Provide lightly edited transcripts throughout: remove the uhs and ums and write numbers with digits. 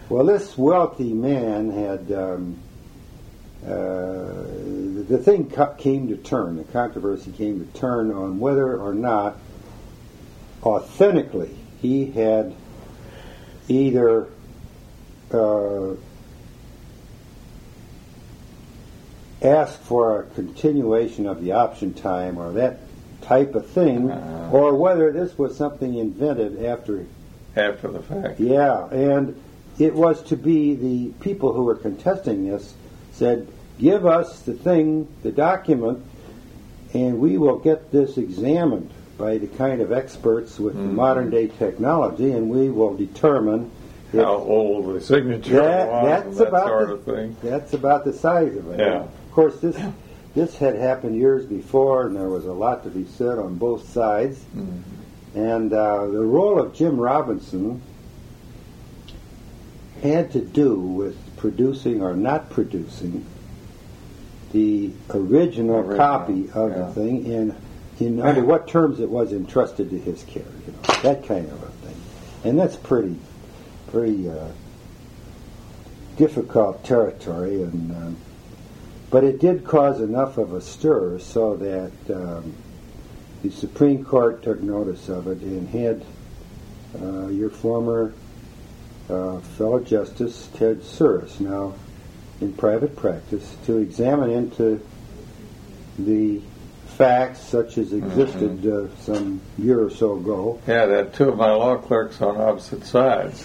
Well, this wealthy man had the thing came to turn. The controversy came to turn on whether or not authentically he had either asked for a continuation of the option time or that type of thing, or whether this was something invented after the fact. Yeah, and it was to be the people who were contesting this said, give us the thing, the document, and we will get this examined by the kind of experts with the modern day technology, and we will determine how old the signature was, that sort of thing. That's about the size of it. Yeah. Of course, this had happened years before, and there was a lot to be said on both sides. And the role of Jim Robinson had to do with producing or not producing the original copy of the thing, and under what terms it was entrusted to his care, that kind of a thing. And that's pretty difficult territory, and but it did cause enough of a stir so that the Supreme Court took notice of it and had your former fellow Justice Ted Suris, now in private practice, to examine into the facts such as existed some year or so ago. Yeah, that two of my law clerks on opposite sides.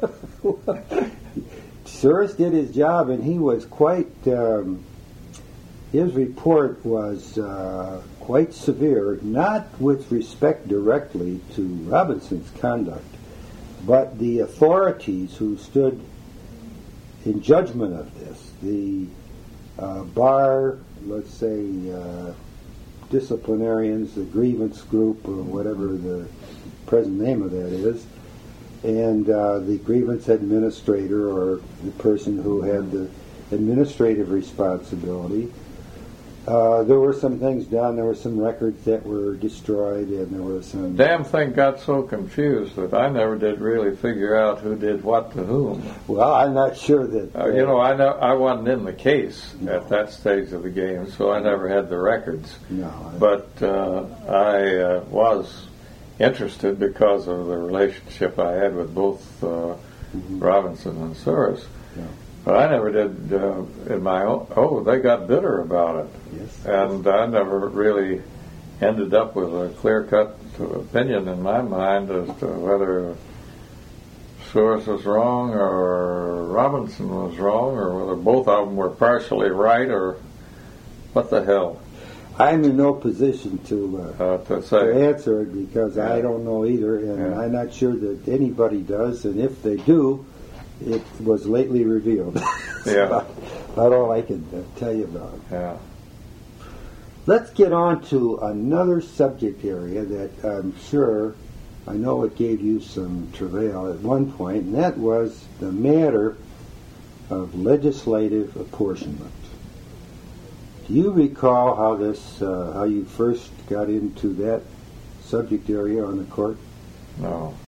Suris did his job, and he was quite... his report was quite severe, not with respect directly to Robinson's conduct, but the authorities who stood in judgment of this, the bar, let's say, disciplinarians, the grievance group, or whatever the present name of that is, and the grievance administrator, or the person who had the administrative responsibility. There were some things done. There were some records that were destroyed, and there were some... Damn thing got so confused that I never did really figure out who did what to whom. Well, I'm not sure that... I wasn't in the case at that stage of the game, so I never had the records. No. But I was interested because of the relationship I had with both Robinson and Suris. Yeah. But I never did in my own... they got bitter about it. Yes. And I never really ended up with a clear-cut opinion in my mind as to whether Suris was wrong or Robinson was wrong, or whether both of them were partially right, or what the hell. I'm in no position to answer it because I don't know either, and I'm not sure that anybody does, and if they do, it was lately revealed. About all I can tell you about it. Yeah. Let's get on to another subject area that I'm sure, I know it gave you some travail at one point, and that was the matter of legislative apportionment. Do you recall how you first got into that subject area on the court? No.